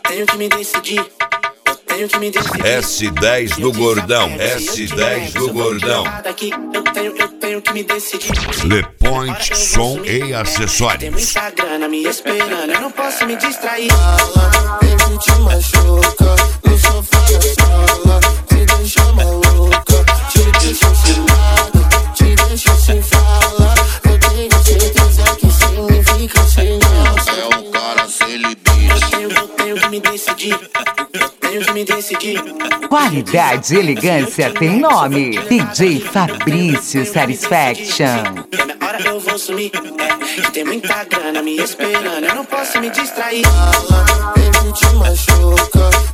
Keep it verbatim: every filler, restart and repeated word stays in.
tenho que me decidir. Eu tenho que me decidir. S dez do Gordão, S dez do Gordão. Eu tenho, eu tenho que me decidir. Le Point Som e Acessórios. Tem muita grana me esperando, eu não posso me distrair. Fala, ele te machuca, no sofá da sala, te deixa maluca, te deixa sem nada, te deixa sem fala. Eu tenho certeza que significa sem ela. Você é um cara sem libido. Eu tenho, eu tenho que me decidir. Eu tenho que me decidir. Qualidade e elegância tem nome. D J Fabrício Satisfaction. É minha hora, eu vou sumir. É, que tem muita grana me esperando, eu não posso me distrair. Fala, ele te machuca,